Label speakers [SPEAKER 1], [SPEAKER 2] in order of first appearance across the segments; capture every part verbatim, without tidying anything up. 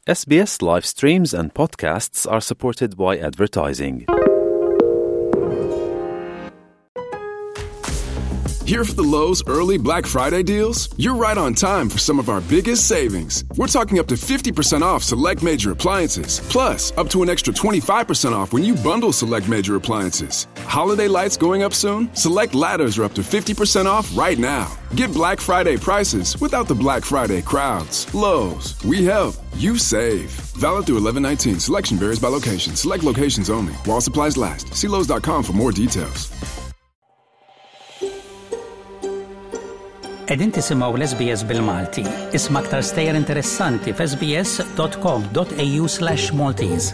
[SPEAKER 1] S B S live streams and podcasts are supported by advertising.
[SPEAKER 2] Here for the Lowe's early Black Friday deals? You're right on time for some of our biggest savings. We're talking up to fifty percent off select major appliances, plus up to an extra twenty-five percent off when you bundle select major appliances. Holiday lights going up soon? Select ladders are up to fifty percent off right now. Get Black Friday prices without the Black Friday crowds. Lowe's, we help, you save. Valid through eleven nineteen. Selection varies by location. Select locations only. While supplies last. See Lowe's dot com for more details.
[SPEAKER 3] Edin tisimaw l-S B S bil-Malti. Isma' aktar stejjer interessanti f'sbs.com.au slash Maltese.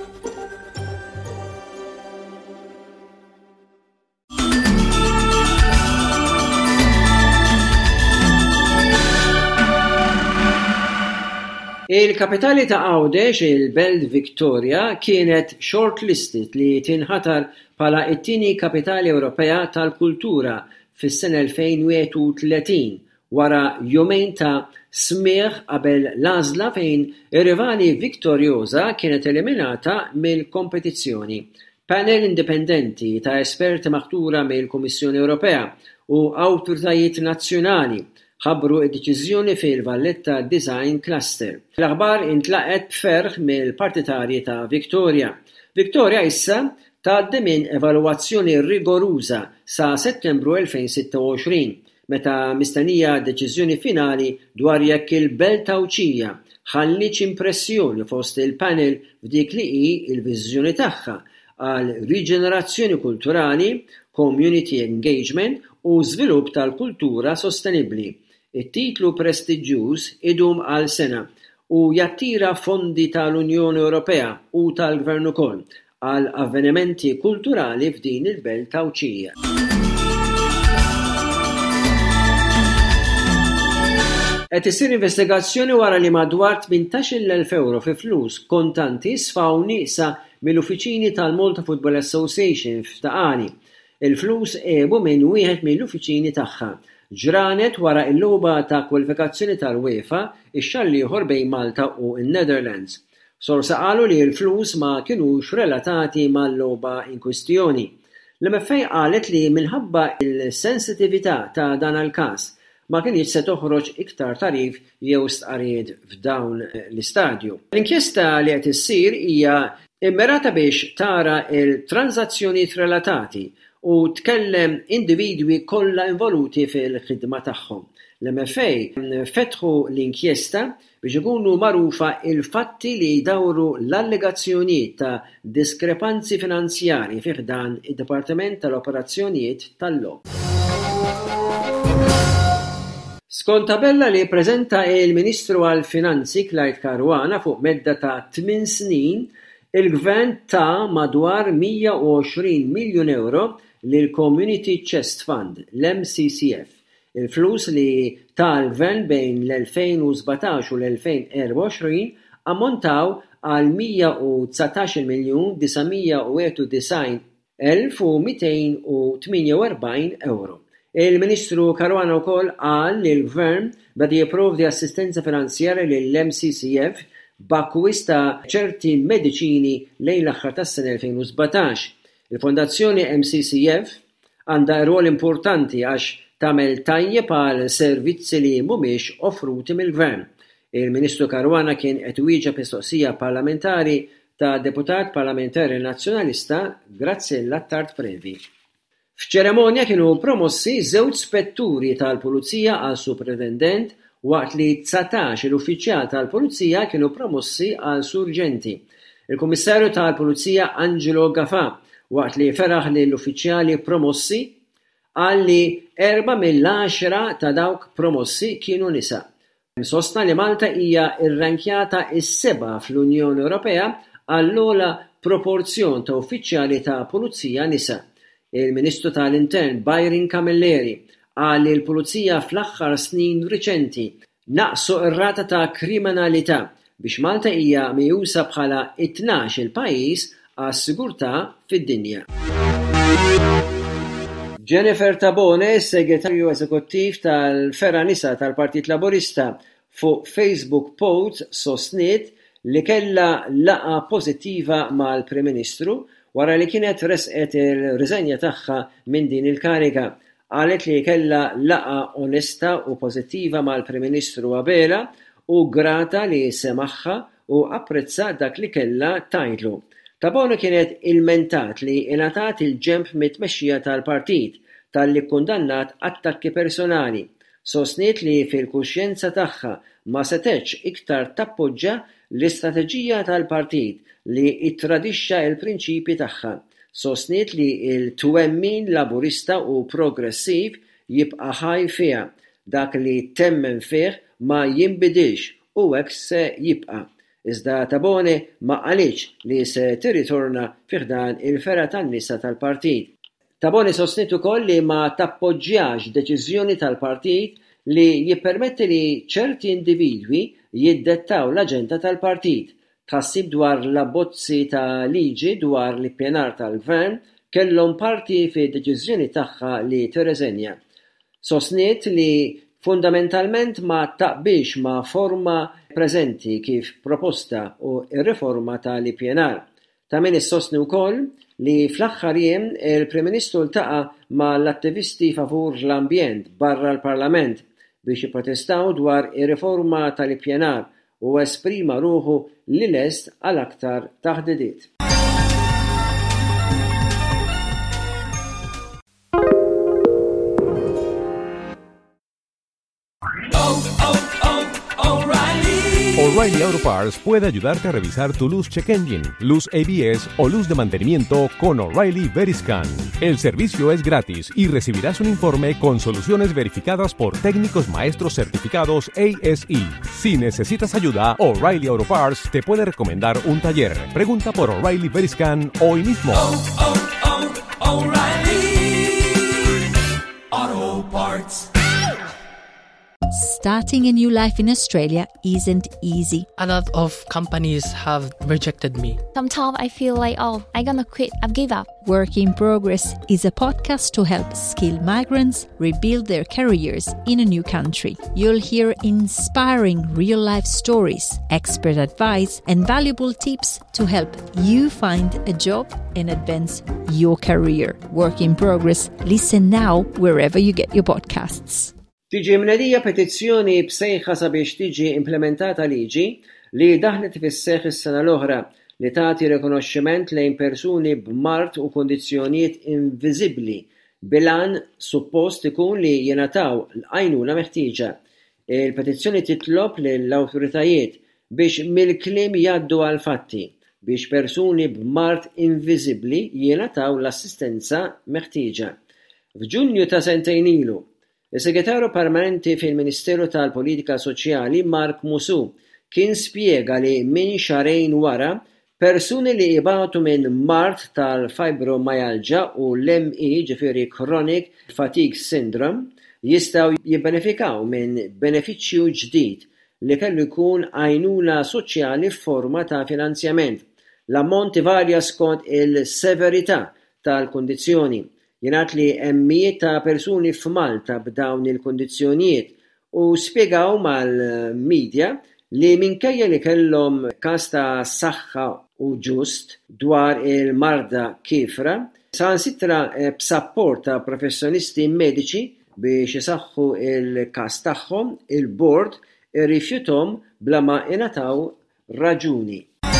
[SPEAKER 4] Il-kapitali ta' Għawdex, il-Belt Victoria, kienet shortlisted li tinħatar bħala it-tieni kapitali Ewropea tal-kultura fis-sena elfejn u wieħed u tletin wara jumejn ta' smigħ qabel l-għażla fejn ir-rivali Viktorjoża kienet eliminata mill-kompetizzjoni. Panel indipendenti ta' esperti maħtura mill-Kummissjoni Ewropea u awtoritajiet nazzjonali ħabbru d-deċiżjoni fil-Valletta Design Cluster. L-aħbar intlaqet b'ferħ mill-partitarji ta' Victoria. Victoria issa tgħaddi minn evalwazzjoni rigoruża sa Settembru elfejn u sitta u għoxrin, meta mistennija deċiżjoni finali dwar jekk il-Belt Tawċija ħallitx impressjoni fost il-panel f'dik li hi l-viżjoni tagħha għal riġenerazzjoni kulturali, community engagement u żvilupp tal-kultura sostenibbli. It-titlu prestiġjuż idum għal sena u jattira fondi tal-Unjoni Ewropea u tal-Gvern ukoll għal avvenimenti kulturali f'din il-Belt Tawċija. Qed issir investigazzjoni wara li madwar tmintax-il elf euro fi flus kontanti sfaw nieqsa mill-uffiċini tal-Malta Football Association f'Taqani. Il-flus ebu minn wieħed mill-uffiċini tagħha. Ġranet wara l-logħba ta' kwalifikazzjoni tal-UEFA ix-xahar ieħor bejn Malta u n-Netherlands. Sorsa qalu li l-flus ma kinux relatati mal-logħba in kwistjoni. L-M F A qalet li minħabba l-sensitività ta' dan il-każ ma kienx se toħroġ iktar tarif jew stqarrijiet f'dawn l-istadju. L-inkjesta li qed issir hija immirata biex tara l-transazzjonijiet relatati u tkellem individwi kollha involuti fil-ħidma tagħhom. L-M F A fetħu l-inkjesta biex ikunu magħrufa il-fatti li jdawru l-allegazzjonijiet ta' diskrepanzi finanzjarji fih dan id-Dipartiment tal-Operazzjonijiet tal-Logħob. Skont tabella li ppreżenta il-Ministru għall-Finanzi Clyde Caruana fuq medda ta' tmien snin, il-Gvern ta' madwar mija u għoxrin miljun euro lil Community Chest Fund, l-M C C F. Il-flus li tal-Gvern bejn l-elfejn u sbatax u l-elfejn u erba' u għoxrin ammontaw għal mija u tsatax miljun disamija u wieħed u disgħin elf u mitejn u tminja u erbgħin euro. Il-Ministru Caruana wkoll qal li l-Gvern beda jipprovdi assistenza finanzjarja lill-M C C F b'akkwist ta' ċerti mediċini lejn l-aħħar tas-sena elfejn u sbatax. Il-Fondazzjoni M C C F għandha rwol importanti għax tagħmel tajjeb għal servizzi li mhumiex offruti mill-Gvern. Il-Ministru Caruana kien qed iwieġeb mistoqsija parlamentari ta' deputat parlamentari nazzjonalista Grazzella Tard Previ. F'ċeremonja kienu promossi żewġ spetturi tal-Pulizija għal Superintendent waqt li tsatax l-uffiċjal tal-Pulizija kienu promossi għal Surġenti. Il-Kummissarju tal-Pulizija Angelo Gafà waqt li feraħ li l-uffiċjali promossi qal li erba' mill-għaxra ta' dawk promossi kienu nisa. Sostna li Malta hija rrankjata s-seba' fl-Unjoni Ewropea għall-ogħla proporzjon ta' uffiċjali ta' pulizija nisa. Il-Ministru tal-Intern Byron Camilleri qal li l-Pulizija fl-aħħar snin riċenti naqsu r-rata ta' kriminalità biex Malta hija mejjusa bħala it-tnax il-pajjiż għas-sigurtà fid-dinja. Jennifer Tabone, segretarju eżekuttiv tal-Fera Nisa tal-Partit Laburista, fuq Facebook post sostniet li kellha laqa pożittiva mal-Prim Ministru wara li kienet resqet il-riżenja tagħha minn din il-kariga. Qalet li kellha laqa onesta u pożittiva mal-Prim Ministru qabela u grata li semaħħa u apprezza dak li kellha tgħidlu. Tabone kienet ilmentat li ingħatat il-ġenb mit-tmexxija tal-partit talli kkundannat attakki personali. Sostniet li fil-kuxjenza tagħha ma setgħetx iktar tappoġġja l-istrateġija tal-partit li ittradixxa l-prinċipji tagħha. Sostniet li l-twemmin laburista u progressiv jibqa' ħaj fiha. Dak li temmen fih ma jinbidilx u hekk se jibqa'. Iżda Tabone ma qalitx li se tirritorna fih dan il-fera tan-nisa tal-partit. Tabone sostniet ukoll li ma tappoġġjax deċiżjoni tal-partit li jippermetti li ċerti individwi jiddettaw l-aġenda tal-partit. Tħassib dwar l-abbozzi ta' liġi dwar l-ippjanar tal-gvern kellhom parti fi deċiżjoni tagħha li tirreżenja. Sostniet li fundamentalment ma taqbilx ma forma preżenti kif proposta u r-riforma tal-ippjanar. Ta' min issostni wkoll li fl-aħħar jiem il-Prim Ministru ltaqa' ma' l-attivisti favur l-ambjent barra l-Parlament biex jipprotestaw dwar ir-riforma tal-ippjanar u esprima ruħu li lest għal aktar taħdidiet.
[SPEAKER 5] O'Reilly Auto Parts puede ayudarte a revisar tu luz check engine, luz A B S o luz de mantenimiento con O'Reilly Veriscan. El servicio es gratis y recibirás un informe con soluciones verificadas por técnicos maestros certificados A S E. Si necesitas ayuda, O'Reilly Auto Parts te puede recomendar un taller. Pregunta por O'Reilly Veriscan hoy mismo.
[SPEAKER 6] Oh, oh, oh, O'Reilly Auto Parts.
[SPEAKER 7] Starting a new life in Australia isn't easy.
[SPEAKER 8] A lot of companies have rejected me.
[SPEAKER 9] Sometimes I feel like, oh, I'm gonna quit, I've given up.
[SPEAKER 7] Work in Progress is a podcast to help skilled migrants rebuild their careers in a new country. You'll hear inspiring real-life stories, expert advice, and valuable tips to help you find a job and advance your career. Work in Progress. Listen now wherever you get your podcasts.
[SPEAKER 4] Tiġi mnedija petizzjoni bsejħa sabiex tiġi implementata liġi li daħlet fis-seħħ is-sena l-oħra li tagħti rikonoxximent lejn persuni b'mart u kondizzjonijiet inviżibbli bilan suppost ikun li jingħataw l-għajnuna meħtieġa. Il-petizzjoni titlob lill-awtoritajiet biex mill-kliem jgħaddu għal fatti biex persuni b'mart inviżibbli jingħataw l-assistenza meħtieġa. F'Ġunju ta' sentejn ilu, il-Segretarju Permanenti fil-Ministeru tal-Politika Soċjali Mark Musu kien spjega li minn xarejn wara persuni li ibatu minn mart tal-fibromyalgia u l-M E ġifieri Chronic Fatigue Syndrome jistgħu jibbenefikaw minn benefiċċju ġdid li kellu jkun għajnuna soċjali f'forma ta' finanzjament. L-ammonti varja skont il-severità tal-kundizzjoni. Jingħad li hemm mijiet ta' persuni f'Malta b'dawn il-kundizzjonijiet u spjegaw mal-medja li minkejja li kellhom każ ta' saħħa u ġust dwar il-marda kifra, sansitra b'sapport ta' professjonisti mediċi biex isaħħu il-każ tagħhom, il-bord irrifjuthom bla ma ingħataw raġuni.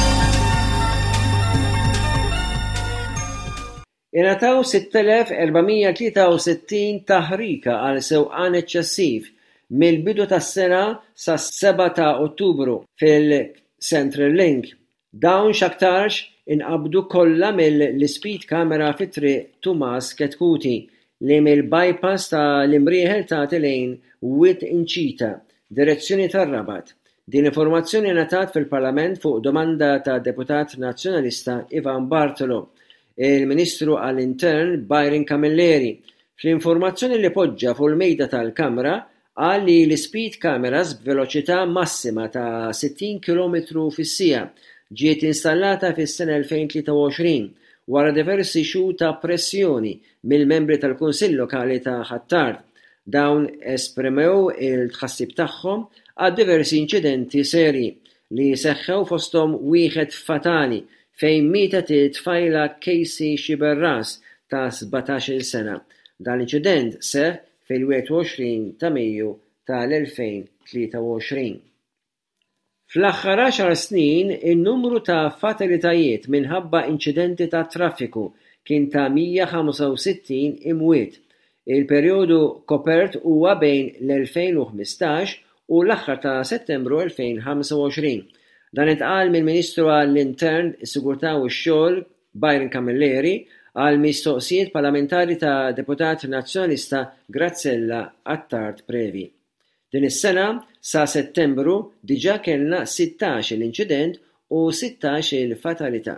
[SPEAKER 4] Ingħataw sitt elef erba'mija tlieta u sittin taħrika għal sewqan eċċessiv mill-bidu tas-sena sa seba' ta' Ottubru fil-Central Link. Dawn x'aktarx inqabdu kollha mill-Speed Camera fit-triq Tumas Ketkuti li mill-bypass ta' l-imrieħel ta' lejn Wit Inċita, direzzjoni tar-Rabat. Din informazzjoni ngħatat fil-Parlament fuq domanda ta' deputat nazzjonalista Ivan Bartolo. Il-Ministru għall-Intern Byron Camilleri fl-informazzjoni li poġġa fuq il-mejda tal-Kamra qal li l-speed cameras b'veloċità massima ta' sittin kilometru fis-siegħa ġiet installata fis-sena elfejn u tlieta u għoxrin wara diversi xhur ta' pressjoni mill-membri tal-Kunsill Lokali ta' Ħattart. Dawn esprimew il-tħassib tagħhom għad diversi inċidenti serji. li seħħew fosthom wieħed fatali fejn mietet it-tfajla Casey Xiberras ta' sebgħatax-il sena. Dan l-inċident seħħ fil-wieħed u għoxrin ta' Mejju tal-elfejn u tlieta u għoxrin. Fl-aħħar għaxar snin, in-numru ta' fatalitajiet minħabba inċidenti ta' traffiku kien ta' mija ħamsa u sittin imwiet. Il-perjodu kopert huwa bejn l-elfejn u ħmistax u l-aħħar ta' Settembru elfejn u ħamsa u għoxrin. Dan intqal mill-Ministru għall-Intern, is-Sigurtà u x-Xogħol Byron Camilleri għal mistoqsijiet parlamentari ta' deputat nazzjonalista Grazzella Attard Previ. Din is-sena sa Settembru diġà kellna sittax il-inċident u sittax il-fatalità.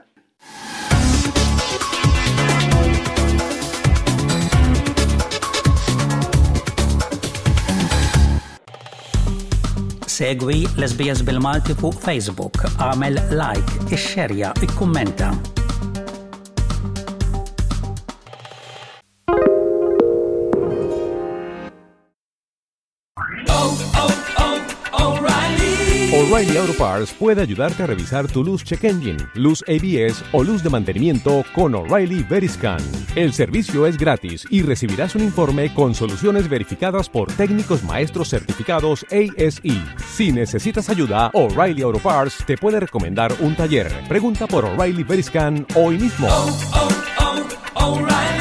[SPEAKER 3] Segwi l-S B S bil-Malti fuq Facebook, għamel like, ixxerja, ikkummenta.
[SPEAKER 5] O'Reilly Auto Parts puede ayudarte a revisar tu luz check engine, luz A B S o luz de mantenimiento con O'Reilly Veriscan. El servicio es gratis y recibirás un informe con soluciones verificadas por técnicos maestros certificados A S E. Si necesitas ayuda, O'Reilly Auto Parts te puede recomendar un taller. Pregunta por O'Reilly Veriscan hoy mismo.
[SPEAKER 6] Oh, oh, oh, O'Reilly.